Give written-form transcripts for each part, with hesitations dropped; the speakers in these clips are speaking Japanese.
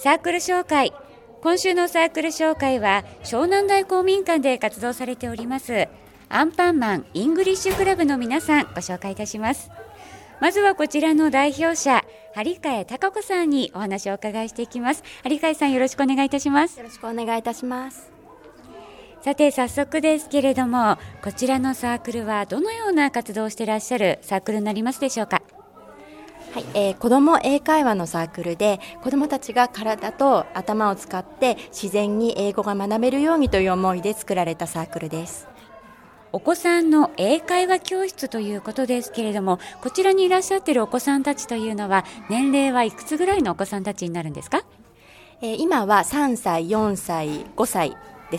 サークル紹介。今週のサークル紹介は湘南台公民館で活動されておりますアンパンマンイングリッシュクラブの皆さんご紹介いたします。まずはこちらの代表者張替貴子さんにお話をお伺いしていきます。張替さん、よろしくお願いいたします。 よろしくお願いいたします。 さて早速ですけれども、こちらのサークルはどのような活動をしていらっしゃるサークルになりますでしょうか。 はい、子ども英会話のサークルで、子どもたちが体と頭を使って自然に英語が学べるようにという思いで作られたサークルです。 お子さんの英会話教室ということですけれども、こちらにいらっしゃっているお子さんたちというのは年齢はいくつぐらいのお子さんたちになるんですか。 今は3歳、4歳、5歳です。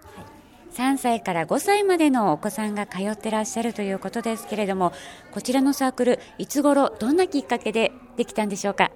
3歳から5歳までのお子さんが通ってらっしゃるということですけれども、こちらのサークルいつ頃どんなきっかけでできたんでしょうか。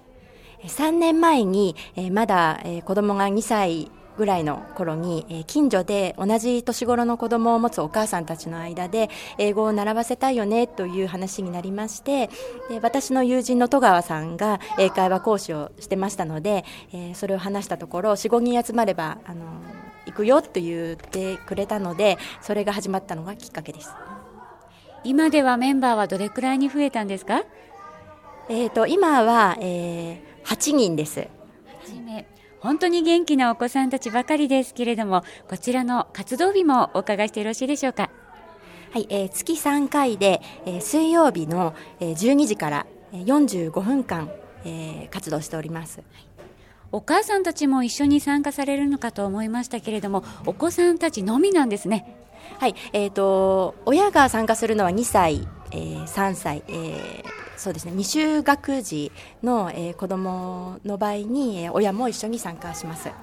3年前に、まだ、子供が2歳ぐらいの頃に、近所で同じ年頃の子供を持つお母さんたちの間で英語を習わせたいよねという話になりまして、で私の友人の戸川さんが英会話講師をしてましたので、それを話したところ 4,5 人集まれば行くよと言ってくれたので、それが始まったのがきっかけです。 今ではメンバーはどれくらいに増えたんですか。 今は、8人です。 本当に元気なお子さんたちばかりですけれども、こちらの活動日もお伺いしてよろしいでしょうか。 はい、月3回で、水曜日の、12時から45分間、活動しております。 お母さんたちも一緒に参加されるのかと思いましたけれども、お子さんたちのみなんですね。 はい、親が参加するのは2歳、3歳、そうですね、未就学児の、子どもの場合に、親も一緒に参加します。はい、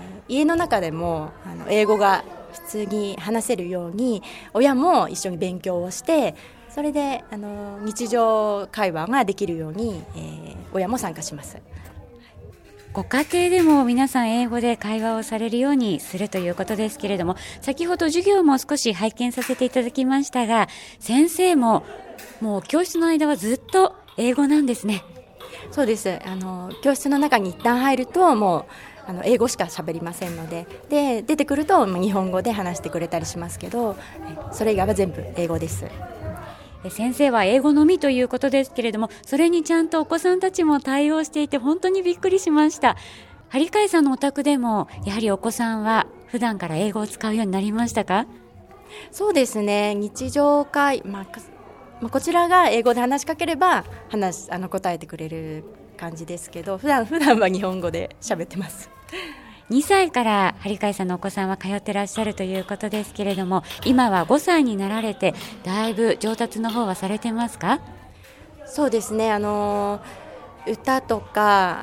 家の中でも英語が普通に話せるように親も一緒に勉強をして、それで日常会話ができるように、親も参加します。 ご家庭でも皆さん英語で会話をされるようにするということですけれども、先ほど授業も少し拝見させていただきましたが、先生ももう教室の間はずっと英語なんですね。 そうです。教室の中に一旦入るともう英語しか喋りませんので、出てくると日本語で話してくれたりしますけど、それ以外は全部英語です。 先生は英語のみということですけれども、それにちゃんとお子さんたちも対応していて本当にびっくりしました。張替さんのお宅でもやはりお子さんは普段から英語を使うようになりましたか。 そうですね、日常会、こちらが英語で話しかければ答えてくれる感じですけど、普段は日本語で喋ってます。 2歳から張替さんのお子さんは通ってらっしゃるということですけれども、今は5歳になられてだいぶ上達の方はされてますか。 そうですね、歌とか、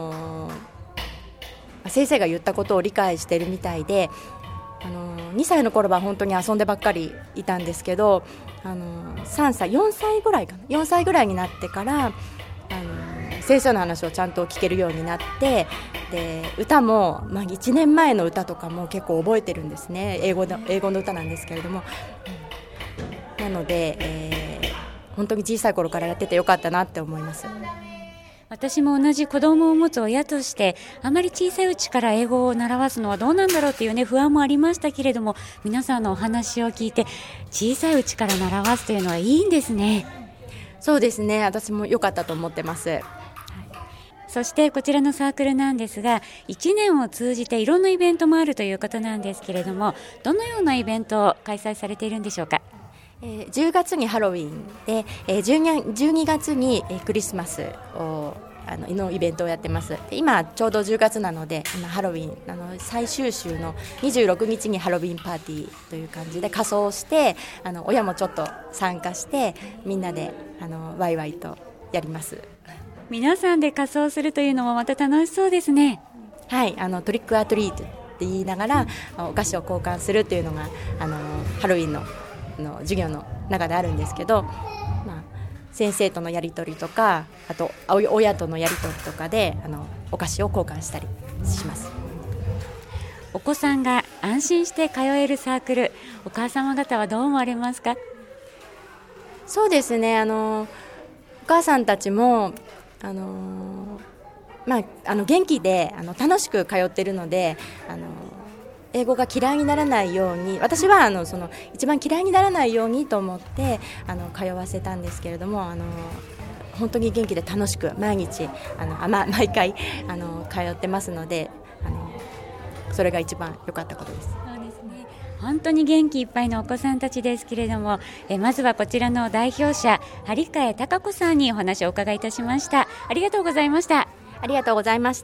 先生が言ったことを理解しているみたいで、2歳の頃は本当に遊んでばっかりいたんですけど、4歳ぐらいになってから先生の話をちゃんと聞けるようになって、で歌も、1年前の歌とかも結構覚えてるんですね。英語の歌なんですけれども、なので、本当に小さい頃からやっててよかったなって思います。 私も同じ子供を持つ親として、あまり小さいうちから英語を習わすのはどうなんだろうっていうね、不安もありましたけれども、皆さんのお話を聞いて小さいうちから習わすというのはいいんですね。 そうですね、私も良かったと思ってます。 そしてこちらのサークルなんですが、1年を通じていろんなイベントもあるということなんですけれども、どのようなイベントを開催されているんでしょうか。 10月にハロウィンで、12月にクリスマスのイベントをやってます。で今ちょうど10月なので、今ハロウィン最終週の26日にハロウィンパーティーという感じで仮装して、親もちょっと参加してみんなでワイワイとやります。 皆さんで仮装するというのもまた楽しそうですね。 はい、トリックアトリートって言いながらお菓子を交換するというのがハロウィンの授業の中であるんですけど、先生とのやり取りとか、あと親とのやり取りとかでお菓子を交換したりします。 お子さんが安心して通えるサークル、お母様方はどう思われますか。 そうですね、お母さんたちも元気で楽しく通っているので、英語が嫌いにならないように、私はその一番嫌いにならないようにと思って通わせたんですけれども、本当に元気で楽しく毎日毎回通ってますので、それが一番良かったことです。 そうですね、本当に元気いっぱいのお子さんたちですけれども、まずはこちらの代表者張替貴子さんにお話をお伺いいたしました。ありがとうございました。 ありがとうございました。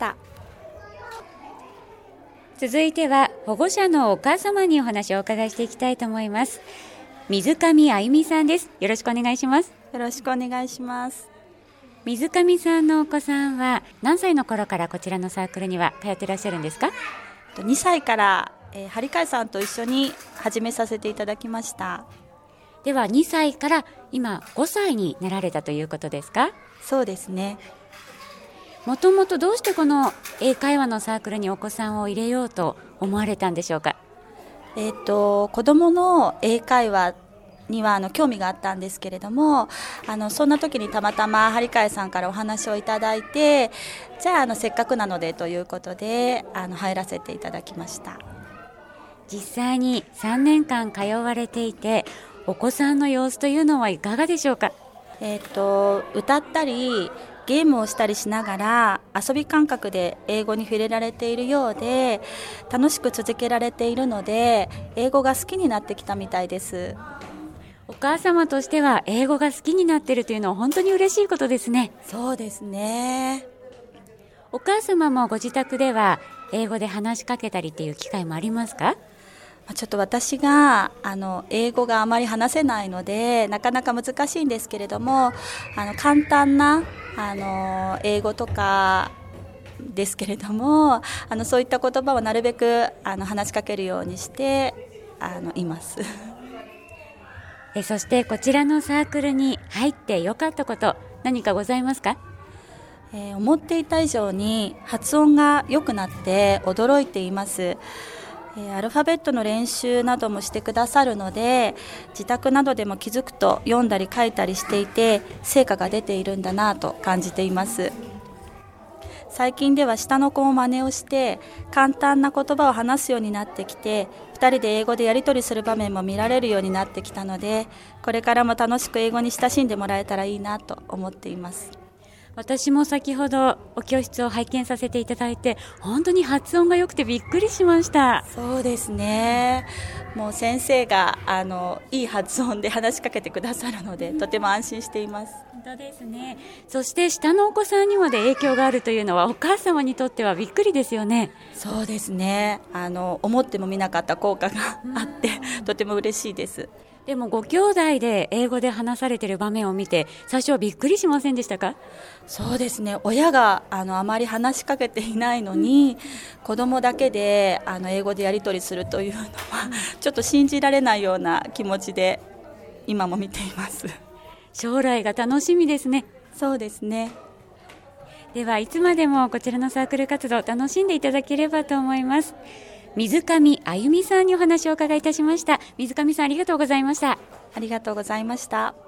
続いては保護者のお母様にお話をお伺いしていきたいと思います。水上あゆみさんです。よろしくお願いします。 よろしくお願いします。 水上さんのお子さんは何歳の頃からこちらのサークルには通っていらっしゃるんですか ？2歳から張替さんと一緒に始めさせていただきました。 では2歳から今5歳になられたということですか？ そうですね。 もともとどうしてこの英会話のサークルにお子さんを入れようと思われたんでしょうか？ 子どもの英会話には興味があったんですけれども、そんな時にたまたま張替さんからお話をいただいて、じゃあせっかくなのでということで入らせていただきました。 実際に3年間通われていて、お子さんの様子というのはいかがでしょうか？ 歌ったりゲームをしたりしながら遊び感覚で英語に触れられているようで、楽しく続けられているので英語が好きになってきたみたいです。 お母様としては英語が好きになっているというのは本当に嬉しいことですね。 そうですね。 お母様もご自宅では英語で話しかけたりっていう機会もありますか？ ちょっと私が英語があまり話せないのでなかなか難しいんですけれども、簡単な英語とかですけれども、そういった言葉をなるべく話しかけるようにしていますそしてこちらのサークルに入ってよかったこと何かございますか？ 思っていた以上に発音が良くなって驚いています。アルファベットの練習などもしてくださるので、自宅などでも気づくと読んだり書いたりしていて成果が出ているんだなと感じています。最近では下の子も真似をして簡単な言葉を話すようになってきて、2人で英語でやり取りする場面も見られるようになってきたので、これからも楽しく英語に親しんでもらえたらいいなと思っています。 私も先ほどお教室を拝見させていただいて、本当に発音が良くてびっくりしました。 そうですね。もう先生がいい発音で話しかけてくださるのでとても安心しています。 本当ですね。そして下のお子さんにまで影響があるというのはお母様にとってはびっくりですよね。 そうですね。思ってもみなかった効果があってとても嬉しいです。 でもご兄弟で英語で話されている場面を見て最初はびっくりしませんでしたか？ そうですね。親があまり話しかけていないのに、子供だけで英語でやり取りするというのはちょっと信じられないような気持ちで今も見ています。 将来が楽しみですね。 そうですね。 ではいつまでもこちらのサークル活動楽しんでいただければと思います。水上あゆみさんにお話をお伺いいたしました。水上さんありがとうございました。 ありがとうございました。